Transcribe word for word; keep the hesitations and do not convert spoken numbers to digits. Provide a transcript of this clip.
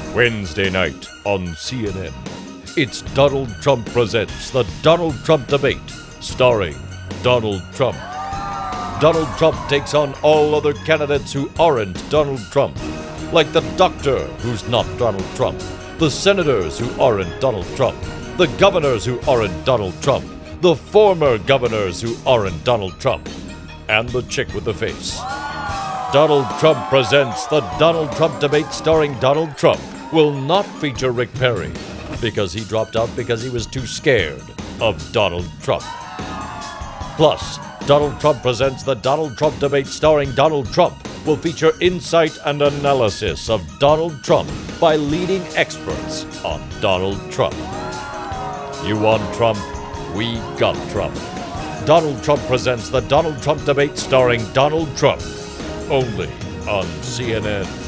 Wednesday night on C N N. It's Donald Trump Presents the Donald Trump Debate, starring Donald Trump. Donald Trump takes on all other candidates who aren't Donald Trump, like the doctor who's not Donald Trump, the senators who aren't Donald Trump, the governors who aren't Donald Trump, the former governors who aren't Donald Trump, and the chick with the face. Donald Trump Presents the Donald Trump Debate starring Donald Trump will not feature Rick Perry because he dropped out because he was too scared of Donald Trump. Plus, Donald Trump Presents the Donald Trump Debate starring Donald Trump will feature insight and analysis of Donald Trump by leading experts on Donald Trump. You want Trump? We got Trump. Donald Trump Presents the Donald Trump Debate starring Donald Trump. Only on C N N.